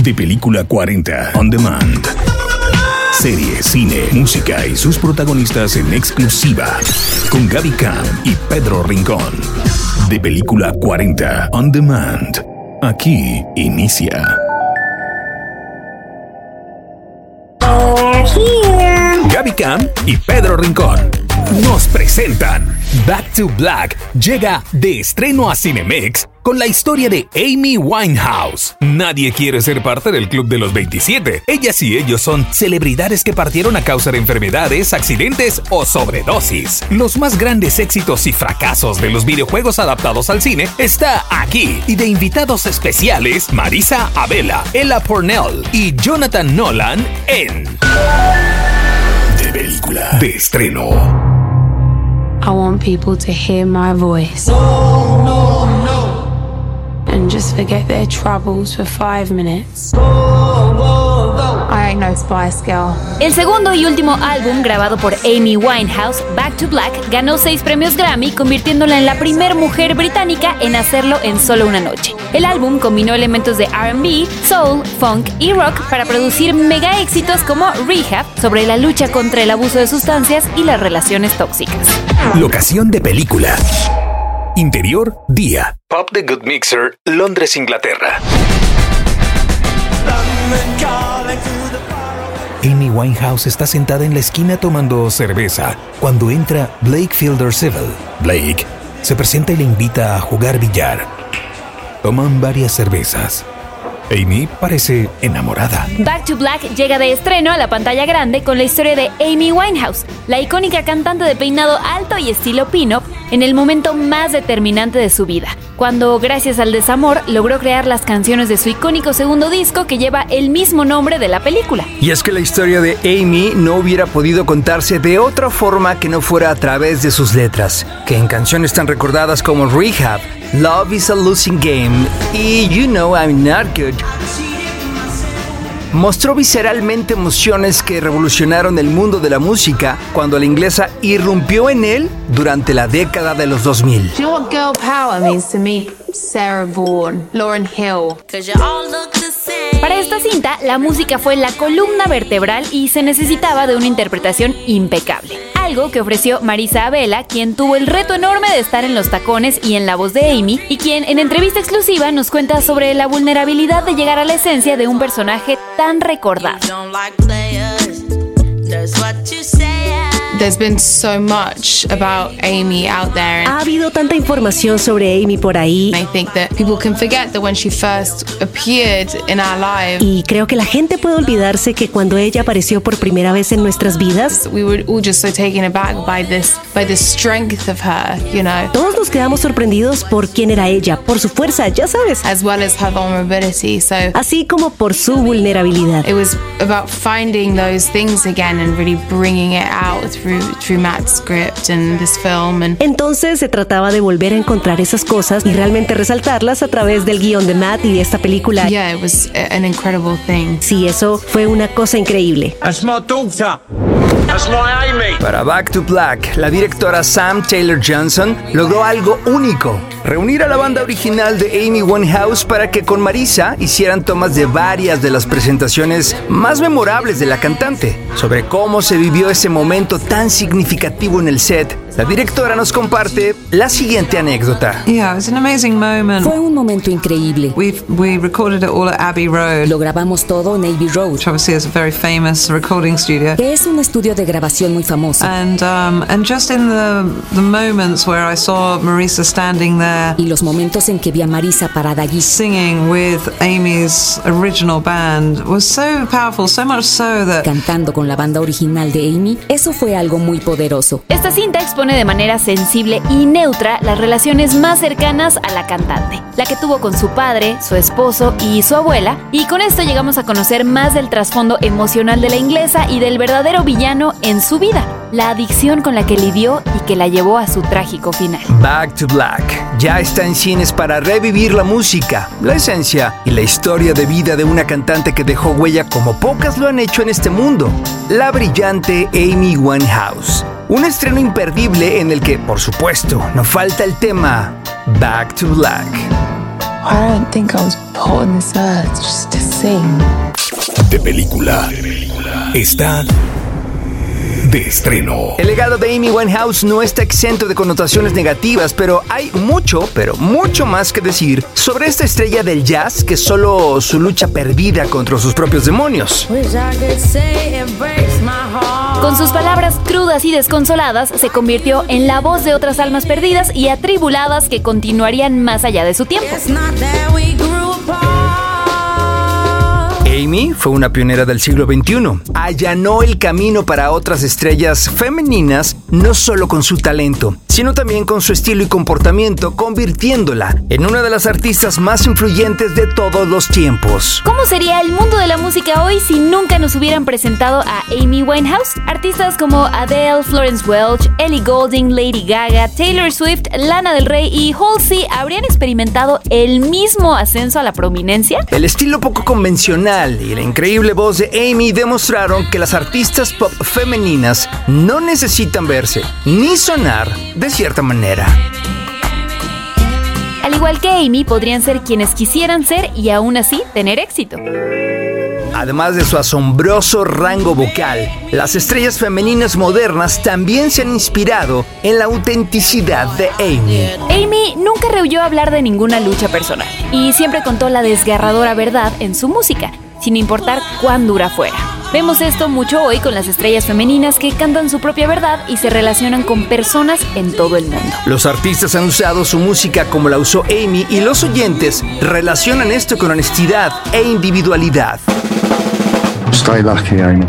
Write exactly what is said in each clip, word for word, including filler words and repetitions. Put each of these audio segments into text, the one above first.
de Película cuarenta On Demand. Serie, cine, música y sus protagonistas en exclusiva con Gaby Cam y Pedro Rincón. De Película cuarenta On Demand. Aquí inicia. Gaby Cam y Pedro Rincón nos presentan Back to Black. Llega de estreno a Cinemex con la historia de Amy Winehouse. Nadie quiere ser parte del club de los veintisiete. Ellas y ellos son celebridades que partieron a causa de enfermedades, accidentes o sobredosis. Los más grandes éxitos y fracasos de los videojuegos adaptados al cine está aquí. Y de invitados especiales, Marisa Abela, Ella Pornell y Jonathan Nolan en De Película de estreno. I want people to hear my voice. No, no, no. And just forget their troubles for five minutes. Go, go, go. I ain't no Spice Girl. El segundo y último álbum grabado por Amy Winehouse, Back to Black, ganó seis premios Grammy, convirtiéndola en la primer mujer británica en hacerlo en solo una noche. El álbum combinó elementos de R and B, soul, funk y rock para producir mega éxitos como Rehab, sobre la lucha contra el abuso de sustancias y las relaciones tóxicas. Locación de película. Interior, día. Pub The Good Mixer, Londres, Inglaterra. Amy Winehouse está sentada en la esquina tomando cerveza cuando entra Blake Fielder-Civil. Blake se presenta y le invita a jugar billar. Toman varias cervezas. Amy parece enamorada. Back to Black llega de estreno a la pantalla grande con la historia de Amy Winehouse, la icónica cantante de peinado alto y estilo pin-up, en el momento más determinante de su vida, cuando, gracias al desamor, logró crear las canciones de su icónico segundo disco que lleva el mismo nombre de la película. Y es que la historia de Amy no hubiera podido contarse de otra forma que no fuera a través de sus letras, que en canciones tan recordadas como Rehab, Love is a Losing Game y You Know I'm Not Good, mostró visceralmente emociones que revolucionaron el mundo de la música cuando la inglesa irrumpió en él durante la década de los dos mil. Do you know what girl power means to me? Sarah Vaughan, Lauryn Hill. Para esta cinta, la música fue la columna vertebral y se necesitaba de una interpretación impecable. Algo que ofreció Marisa Abela, quien tuvo el reto enorme de estar en los tacones y en la voz de Amy, y quien en entrevista exclusiva nos cuenta sobre la vulnerabilidad de llegar a la esencia de un personaje tan recordado. There's been so much about Amy out there. Ha habido tanta información sobre Amy por ahí. I think that people can forget that when she first appeared in our lives. Y creo que la gente puede olvidarse que cuando ella apareció por primera vez en nuestras vidas, we were all just so taken aback by this, by the strength of her, you know. Todos nos quedamos sorprendidos por quién era ella, por su fuerza, ya sabes. As well as her vulnerability, so. Así como por su vulnerabilidad. It was about finding those things again and really bringing it out through through Matt's script and this film. And entonces se trataba de volver a encontrar esas cosas y realmente resaltarlas a través del guión de Matt y de esta película. Yeah, it was an incredible thing. Sí, eso fue una cosa increíble. That's my daughter. That's my Amy. Para Back to Black, la directora Sam Taylor Johnson logró algo único: reunir a la banda original de Amy Winehouse para que con Marisa hicieran tomas de varias de las presentaciones más memorables de la cantante. Sobre cómo se vivió ese momento tan significativo en el set, la directora nos comparte la siguiente anécdota. Yeah, it was an amazing moment. Fue un momento increíble. We've, we recorded it all at Abbey Road. Lo grabamos todo en Abbey Road, which obviously is a very famous recording studio. Que es un estudio de grabación muy famoso. And um, and just in the the moments where I saw Marisa standing there. Y los momentos en que vi a Marisa parada allí, singing with Amy's original band, was so powerful, so much so that. Cantando con la banda original de Amy, eso fue algo muy poderoso. Esta cinta expone de manera sensible y neutra las relaciones más cercanas a la cantante, la que tuvo con su padre, su esposo y su abuela, y con esto llegamos a conocer más del trasfondo emocional de la inglesa y del verdadero villano en su vida, la adicción con la que lidió y que la llevó a su trágico final. Back to Black ya está en cines para revivir la música, la esencia y la historia de vida de una cantante que dejó huella como pocas lo han hecho en este mundo, la brillante Amy Winehouse. Un estreno imperdible en el que, por supuesto, no falta el tema Back to Black. I don't think I was put on this earth just to sing. De película. Está de estreno. El legado de Amy Winehouse no está exento de connotaciones negativas, pero hay mucho, pero mucho más que decir sobre esta estrella del jazz que solo su lucha perdida contra sus propios demonios. Con sus palabras crudas y desconsoladas, se convirtió en la voz de otras almas perdidas y atribuladas que continuarían más allá de su tiempo. Amy fue una pionera del siglo veintiuno. Allanó el camino para otras estrellas femeninas, no solo con su talento, sino también con su estilo y comportamiento, convirtiéndola en una de las artistas más influyentes de todos los tiempos. ¿Cómo sería el mundo de la música hoy si nunca nos hubieran presentado a Amy Winehouse? Artistas como Adele, Florence Welch, Ellie Goulding, Lady Gaga, Taylor Swift, Lana Del Rey y Halsey habrían experimentado el mismo ascenso a la prominencia. El estilo poco convencional y la increíble voz de Amy demostraron que las artistas pop femeninas no necesitan verse ni sonar de cierta manera. Al igual que Amy, podrían ser quienes quisieran ser y aún así tener éxito. Además de su asombroso rango vocal, las estrellas femeninas modernas también se han inspirado en la autenticidad de Amy. Amy nunca rehuyó hablar de ninguna lucha personal y siempre contó la desgarradora verdad en su música, sin importar cuán dura fuera. Vemos esto mucho hoy con las estrellas femeninas que cantan su propia verdad y se relacionan con personas en todo el mundo. Los artistas han usado su música como la usó Amy y los oyentes relacionan esto con honestidad e individualidad. Stay lucky, Amy.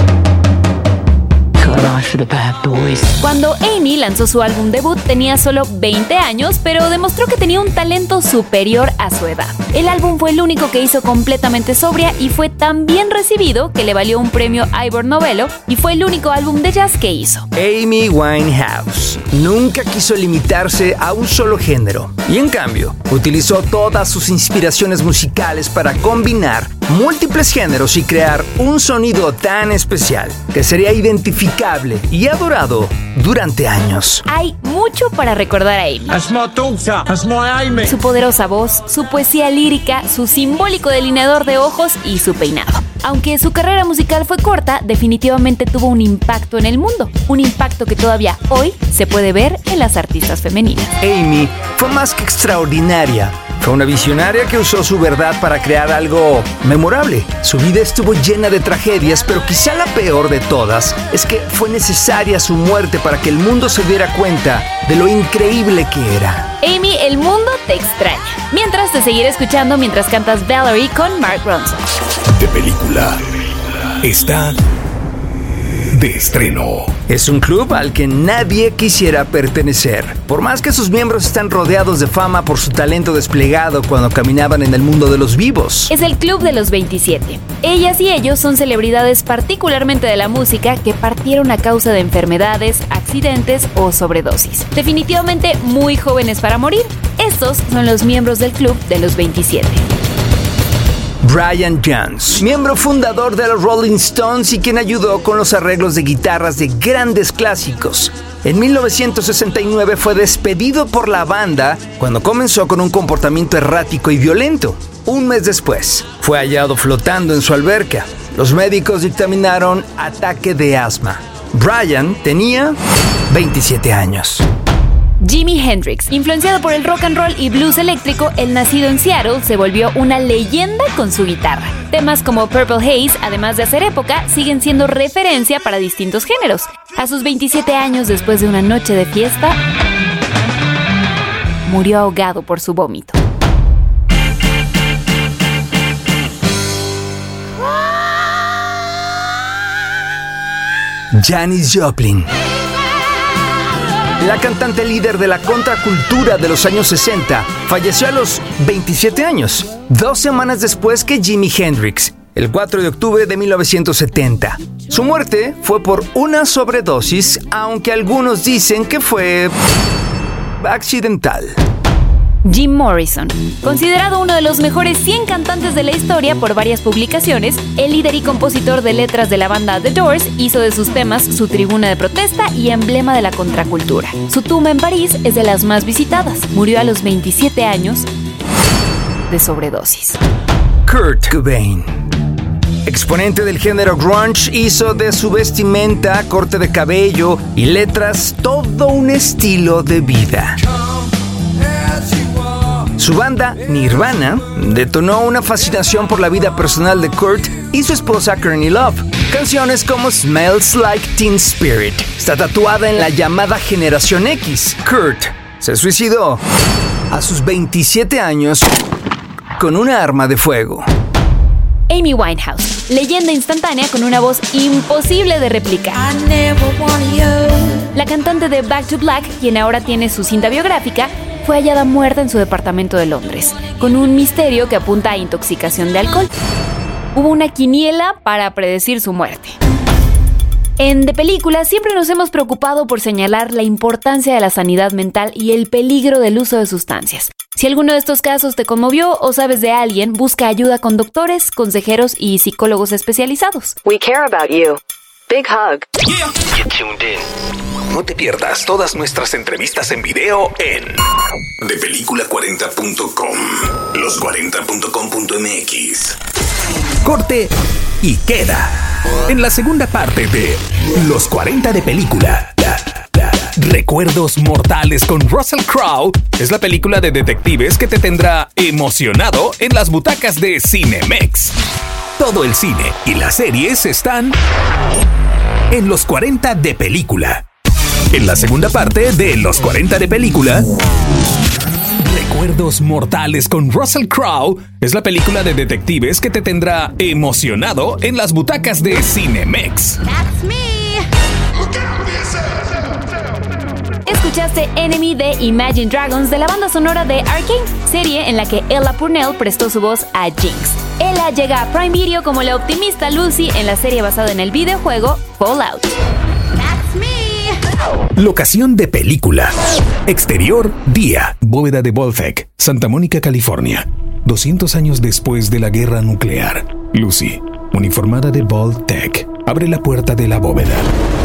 Cuando Amy lanzó su álbum debut tenía solo veinte años, pero demostró que tenía un talento superior a su edad. El álbum fue el único que hizo completamente sobria y fue tan bien recibido que le valió un premio Ivor Novello y fue el único álbum de jazz que hizo. Amy Winehouse nunca quiso limitarse a un solo género y en cambio utilizó todas sus inspiraciones musicales para combinar múltiples géneros y crear un sonido tan especial que sería identificable y adorado durante años. Hay mucho para recordar a Amy. That's my daughter. That's my Amy. Su poderosa voz, su poesía lírica, su simbólico delineador de ojos y su peinado. Aunque su carrera musical fue corta, definitivamente tuvo un impacto en el mundo. Un impacto que todavía hoy se puede ver en las artistas femeninas. Amy fue más que extraordinaria. Fue una visionaria que usó su verdad para crear algo memorable. Su vida estuvo llena de tragedias, pero quizá la peor de todas es que fue necesaria su muerte para que el mundo se diera cuenta de lo increíble que era. Amy, el mundo te extraña. Mientras te seguiré escuchando mientras cantas Valerie con Mark Ronson. De película. Está de estreno. Es un club al que nadie quisiera pertenecer. Por más que sus miembros están rodeados de fama por su talento desplegado cuando caminaban en el mundo de los vivos. Es el Club de los veintisiete. Ellas y ellos son celebridades particularmente de la música que partieron a causa de enfermedades, accidentes o sobredosis. Definitivamente muy jóvenes para morir. Estos son los miembros del Club de los veintisiete. Brian Jones, miembro fundador de los Rolling Stones y quien ayudó con los arreglos de guitarras de grandes clásicos. En mil novecientos sesenta y nueve fue despedido por la banda cuando comenzó con un comportamiento errático y violento. Un mes después, fue hallado flotando en su alberca. Los médicos dictaminaron ataque de asma. Brian tenía veintisiete años. Jimi Hendrix, influenciado por el rock and roll y blues eléctrico, el nacido en Seattle se volvió una leyenda con su guitarra. Temas como Purple Haze, además de hacer época, siguen siendo referencia para distintos géneros. A sus veintisiete años, después de una noche de fiesta, murió ahogado por su vómito. Janis Joplin. La cantante líder de la contracultura de los años sesenta falleció a los veintisiete años, dos semanas después que Jimi Hendrix, el cuatro de octubre de mil novecientos setenta. Su muerte fue por una sobredosis, aunque algunos dicen que fue accidental. Jim Morrison, considerado uno de los mejores cien cantantes de la historia por varias publicaciones, el líder y compositor de letras de la banda The Doors hizo de sus temas su tribuna de protesta y emblema de la contracultura. Su tumba en París es de las más visitadas. Murió a los veintisiete años de sobredosis. Kurt Cobain, exponente del género grunge, hizo de su vestimenta, corte de cabello y letras todo un estilo de vida. Su banda, Nirvana, detonó una fascinación por la vida personal de Kurt y su esposa Courtney Love. Canciones como Smells Like Teen Spirit está tatuada en la llamada Generación X. Kurt se suicidó a sus veintisiete años con una arma de fuego. Amy Winehouse, leyenda instantánea con una voz imposible de replicar. La cantante de Back to Black, quien ahora tiene su cinta biográfica, fue hallada muerta en su departamento de Londres, con un misterio que apunta a intoxicación de alcohol. Hubo una quiniela para predecir su muerte. En De Película siempre nos hemos preocupado por señalar la importancia de la sanidad mental y el peligro del uso de sustancias. Si alguno de estos casos te conmovió o sabes de alguien, busca ayuda con doctores, consejeros y psicólogos especializados. We care about you. Big hug. Yeah. You tuned in. No te pierdas todas nuestras entrevistas en video en de película cuarenta punto com, los cuarenta punto com punto m x. Corte y queda. En la segunda parte de Los cuarenta de Película. Recuerdos Mortales con Russell Crowe es la película de detectives que te tendrá emocionado en las butacas de Cinemex. Todo el cine y las series están en Los cuarenta de Película. En la segunda parte de Los cuarenta de Película, Recuerdos Mortales con Russell Crowe es la película de detectives que te tendrá emocionado en las butacas de Cinemex. That's me. Escuchaste Enemy de Imagine Dragons de la banda sonora de Arcane, serie en la que Ella Purnell prestó su voz a Jinx. Ella llega a Prime Video como la optimista Lucy en la serie basada en el videojuego Fallout. That's me. Locación de película. Exterior, día. Bóveda de Voltec, Santa Mónica, California. doscientos años después de la guerra nuclear. Lucy, uniformada de Voltec, abre la puerta de la bóveda.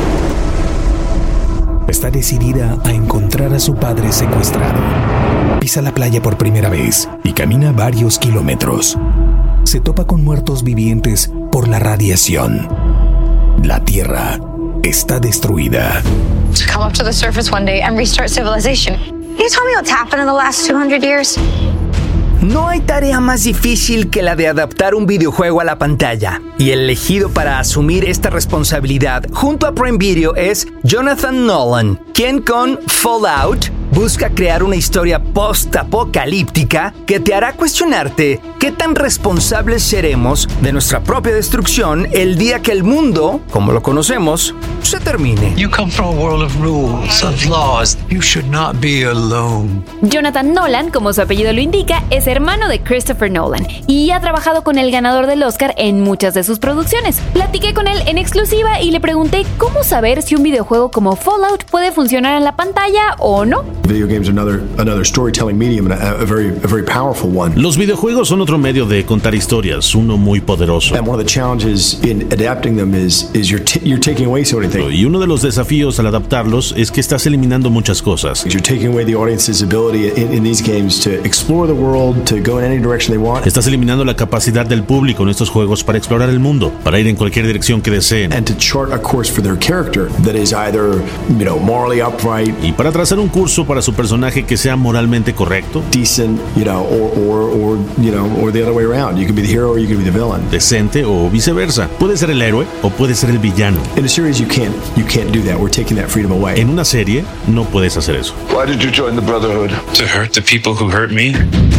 Está decidida a encontrar a su padre secuestrado. Pisa la playa por primera vez y camina varios kilómetros. Se topa con muertos vivientes por la radiación. La Tierra está destruida. To come up to the surface one day and restart civilization. Can you tell me what's happened in the last two hundred years? No hay tarea más difícil que la de adaptar un videojuego a la pantalla. Y el elegido para asumir esta responsabilidad junto a Prime Video es Jonathan Nolan, quien con Fallout busca crear una historia post-apocalíptica que te hará cuestionarte qué tan responsables seremos de nuestra propia destrucción el día que el mundo, como lo conocemos, se termine. You come from a world of rules, of laws. You should not be alone. Jonathan Nolan, como su apellido lo indica, es hermano de Christopher Nolan y ha trabajado con el ganador del Oscar en muchas de sus producciones. Platiqué con él en exclusiva y le pregunté cómo saber si un videojuego como Fallout puede funcionar en la pantalla o no. Video games are another another storytelling medium and a, a very a very powerful one. Los videojuegos son otro medio de contar historias, uno muy poderoso. And one of the challenges in adapting them is is you're t- you're taking away so many things. Y uno de los desafíos al adaptarlos es que estás eliminando muchas cosas. You're taking away the audience's ability in, in these games to explore the world, to go in any direction they want. Estás eliminando la capacidad del público en estos juegos para explorar el mundo, para ir en cualquier dirección que deseen. And to chart a course for their character that is either, you know, morally upright. Y para trazar un curso para su personaje que sea moralmente correcto, decent, you know, or, or, or, you know, or the other way around. You can be the hero or you can be the villain. Decente o viceversa. Puede ser el héroe o puede ser el villano. In a series, you can't, you can't do that. We're taking that freedom away. En una serie no puedes hacer eso. Why did you join the Brotherhood? To hurt the people who hurt me.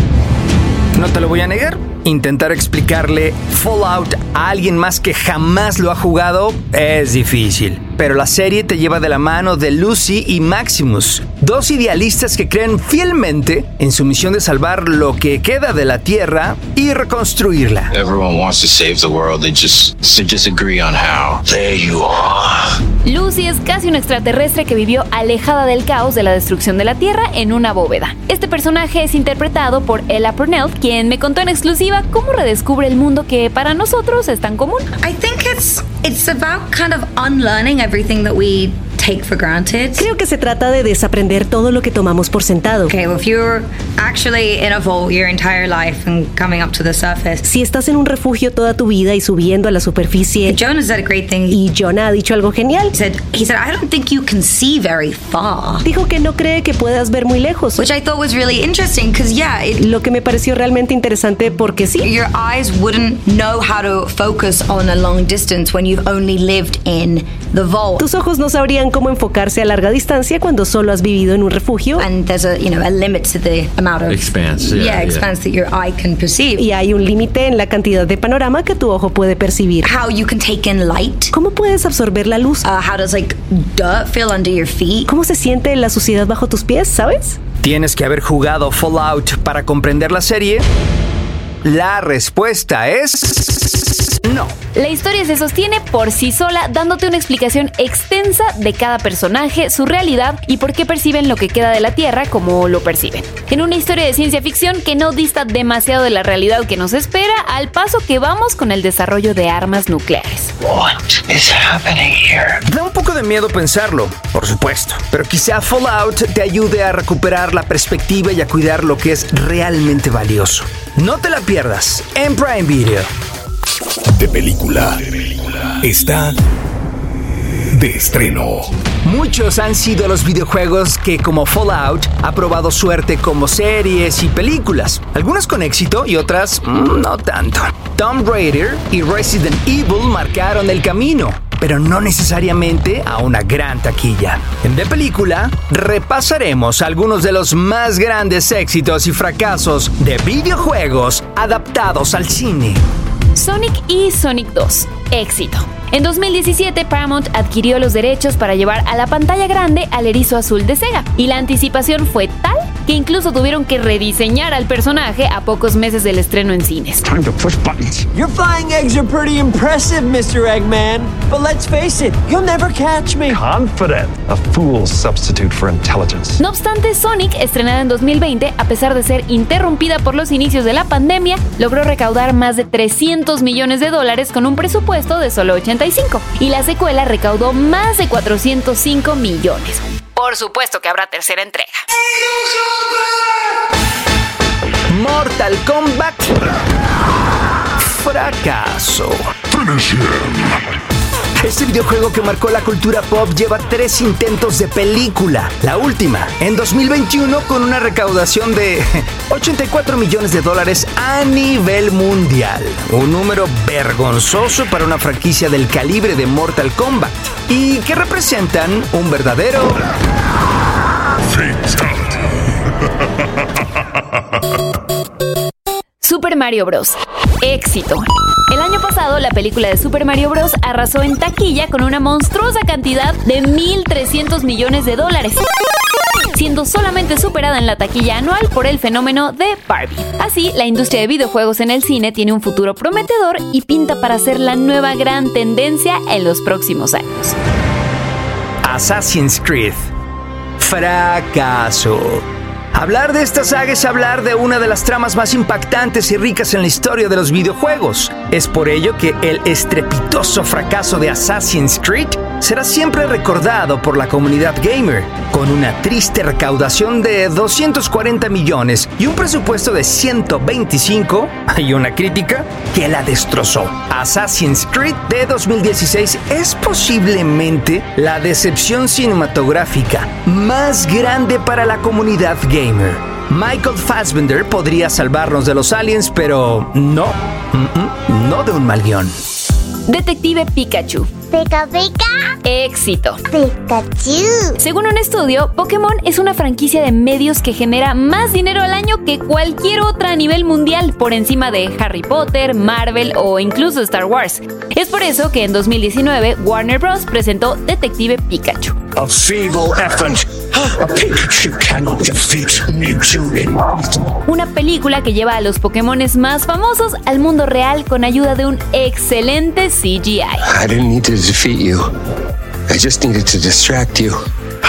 No te lo voy a negar. Intentar explicarle Fallout a alguien más que jamás lo ha jugado es difícil. Pero la serie te lleva de la mano de Lucy y Maximus, dos idealistas que creen fielmente en su misión de salvar lo que queda de la Tierra y reconstruirla. Everyone wants to save the world, they just, they just agree on how. There you are. Lucy es casi un extraterrestre que vivió alejada del caos de la destrucción de la Tierra en una bóveda. Este personaje es interpretado por Ella Purnell, quien me contó en exclusiva cómo redescubre el mundo que para nosotros es tan común. I think it's it's about kind of unlearning everything that we take for granted. Creo que se trata de desaprender todo lo que tomamos por sentado. Okay, well, if you're actually in a vault your entire life and coming up to the surface. Si estás en un refugio toda tu vida y subiendo a la superficie. Jonah said a great thing. Y Jonah ha dicho algo genial. He said, he said, I don't think you can see very far. Dijo que no cree que puedas ver muy lejos. Which I thought was really interesting, because yeah, it, lo que me pareció realmente interesante porque sí. Your eyes wouldn't know how to focus on a long distance when you've only lived in the vault. Tus ojos no sabrían cómo enfocarse a larga distancia cuando solo has vivido en un refugio. And there's a, you know, a limit to the amount of expanse. Yeah, yeah expanse yeah. that your eye can perceive. Y hay un límite en la cantidad de panorama que tu ojo puede percibir. How you can take in light. ¿Cómo puedes absorber la luz? Uh, how does like dirt feel under your feet? ¿Cómo se siente la suciedad bajo tus pies, sabes? ¿Tienes que haber jugado Fallout para comprender la serie? La respuesta es no. La historia se sostiene por sí sola, dándote una explicación extensa de cada personaje, su realidad y por qué perciben lo que queda de la Tierra como lo perciben. En una historia de ciencia ficción que no dista demasiado de la realidad que nos espera, al paso que vamos con el desarrollo de armas nucleares. What is happening here? Da un poco de miedo pensarlo, por supuesto, pero quizá Fallout te ayude a recuperar la perspectiva y a cuidar lo que es realmente valioso. No te la pierdas en Prime Video. De película. Está de estreno. Muchos han sido los videojuegos que, como Fallout, ha probado suerte como series y películas. Algunas con éxito y otras mmm, no tanto. Tomb Raider y Resident Evil marcaron el camino, pero no necesariamente a una gran taquilla. En De Película, repasaremos algunos de los más grandes éxitos y fracasos de videojuegos adaptados al cine. Sonic y Sonic dos. Éxito. En dos mil diecisiete, Paramount adquirió los derechos para llevar a la pantalla grande al erizo azul de Sega, y la anticipación fue tal que incluso tuvieron que rediseñar al personaje a pocos meses del estreno en cines. Time to push buttons. Your flying eggs are pretty impressive, mister Eggman, but let's face it, you'll never catch me. Confident, a fool's substitute for intelligence. No obstante, Sonic, estrenada en dos mil veinte, a pesar de ser interrumpida por los inicios de la pandemia, logró recaudar más de trescientos millones de dólares con un presupuesto de solo ochenta y cinco, y la secuela recaudó más de cuatrocientos cinco millones. Por supuesto que habrá tercera entrega. Mortal Kombat. Fracaso. Este videojuego que marcó la cultura pop lleva tres intentos de película. La última, en dos mil veintiuno, con una recaudación de ochenta y cuatro millones de dólares a nivel mundial. Un número vergonzoso para una franquicia del calibre de Mortal Kombat. Y que representan un verdadero... Super Mario Bros. Éxito. El año pasado, la película de Super Mario Bros. Arrasó en taquilla con una monstruosa cantidad de mil trescientos millones de dólares, siendo solamente superada en la taquilla anual por el fenómeno de Barbie. Así, la industria de videojuegos en el cine tiene un futuro prometedor y pinta para ser la nueva gran tendencia en los próximos años. Assassin's Creed. Fracaso. Hablar de esta saga es hablar de una de las tramas más impactantes y ricas en la historia de los videojuegos. Es por ello que el estrepitoso fracaso de Assassin's Creed será siempre recordado por la comunidad gamer, con una triste recaudación de doscientos cuarenta millones y un presupuesto de ciento veinticinco, y una crítica que la destrozó. Assassin's Creed de dos mil dieciséis es posiblemente la decepción cinematográfica más grande para la comunidad gamer. Michael Fassbender podría salvarnos de los aliens, pero no, mm-mm, no de un mal guión. Detective Pikachu. Pica, pica. Éxito. Pikachu. Según un estudio, Pokémon es una franquicia de medios que genera más dinero al año que cualquier otra a nivel mundial, por encima de Harry Potter, Marvel o incluso Star Wars. Es por eso que en dos mil diecinueve Warner Bros. Presentó Detective Pikachu. A feeble effort. A Pikachu cannot defeat Mewtwo. Una película que lleva a los Pokémones más famosos al mundo real con ayuda de un excelente C G I. I didn't need to defeat you. I just needed to distract you.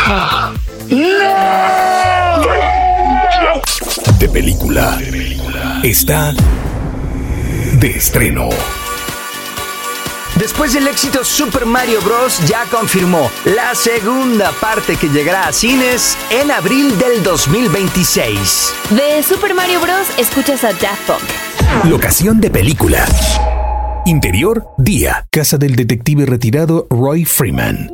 De película. Está de estreno. Después del éxito Super Mario Bros. Ya confirmó la segunda parte que llegará a cines en abril del dos mil veintiséis. De Super Mario Bros. Escuchas a Daft Punk. Locación de película. Interior, día. Casa del detective retirado Roy Freeman.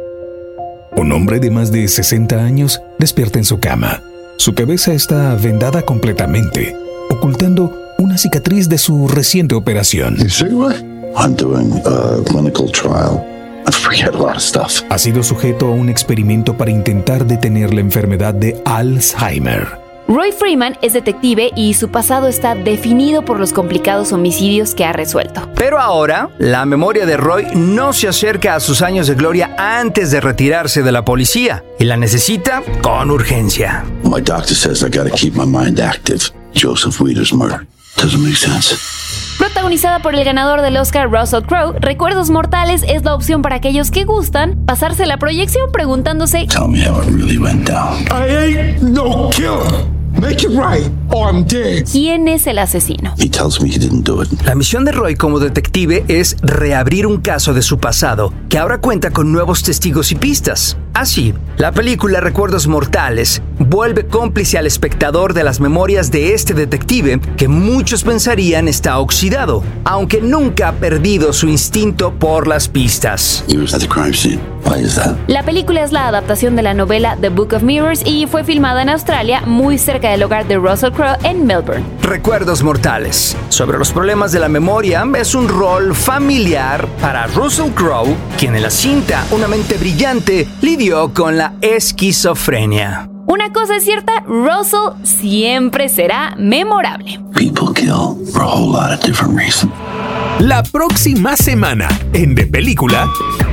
Un hombre de más de sesenta años despierta en su cama. Su cabeza está vendada completamente, ocultando una cicatriz de su reciente operación. I'm doing a clinical trial. I forget a lot of stuff. Ha sido sujeto a un experimento para intentar detener la enfermedad de Alzheimer. Roy Freeman es detective y su pasado está definido por los complicados homicidios que ha resuelto. Pero ahora, la memoria de Roy no se acerca a sus años de gloria antes de retirarse de la policía y la necesita con urgencia. My doctor says I gotta keep my mind active. Joseph Weider's murder. Doesn't make sense. Protagonizada por el ganador del Oscar Russell Crowe, Recuerdos Mortales es la opción para aquellos que gustan pasarse la proyección preguntándose Tell me how it really went down. I ain't no killer. Make it right or I'm dead. ¿Quién es el asesino? He tells me he didn't do it. La misión de Roy como detective es reabrir un caso de su pasado, que ahora cuenta con nuevos testigos y pistas. Así, la película Recuerdos Mortales vuelve cómplice al espectador de las memorias de este detective que muchos pensarían está oxidado, aunque nunca ha perdido su instinto por las pistas. He was at the crime scene. Why is that? La película es la adaptación de la novela The Book of Mirrors y fue filmada en Australia, muy cerca del hogar de Russell Crowe en Melbourne. Recuerdos Mortales. Sobre los problemas de la memoria, es un rol familiar para Russell Crowe, quien en la cinta Una mente brillante lidió con la esquizofrenia. Una cosa es cierta, Russell siempre será memorable. People kill for a whole lot of different reasons. La próxima semana, en De Película,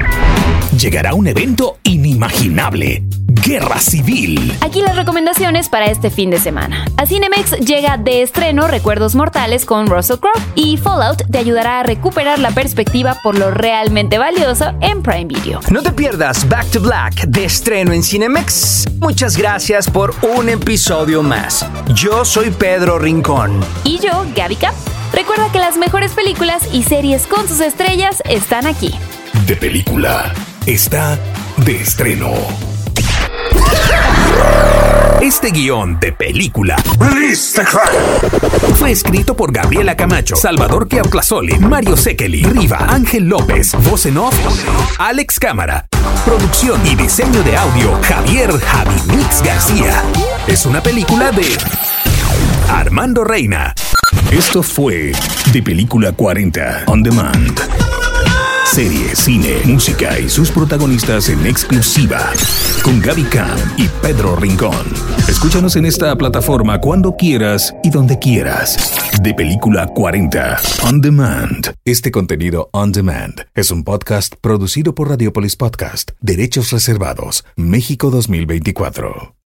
llegará un evento inimaginable. Guerra Civil. Aquí las recomendaciones para este fin de semana. A Cinemex llega de estreno Recuerdos Mortales con Russell Crowe y Fallout te ayudará a recuperar la perspectiva por lo realmente valioso en Prime Video. No te pierdas Back to Black de estreno en Cinemex. Muchas gracias por un episodio más. Yo soy Pedro Rincón. Y yo, Gaby Cap. Recuerda que las mejores películas y series con sus estrellas están aquí. De Película está de estreno. Este guión de película fue escrito por Gabriela Camacho, Salvador Chiauclasoli, Mario Sekeli, Riva, Ángel López, voz en off, Alex Cámara, producción y diseño de audio, Javier Javi Mix García. Es una película de Armando Reina. Esto fue De Película cuarenta On Demand. Serie, cine, música y sus protagonistas en exclusiva con Gaby Cam y Pedro Rincón. Escúchanos en esta plataforma cuando quieras y donde quieras. De Película cuarenta On Demand. Este contenido On Demand es un podcast producido por Radiopolis Podcast. Derechos reservados. México dos mil veinticuatro.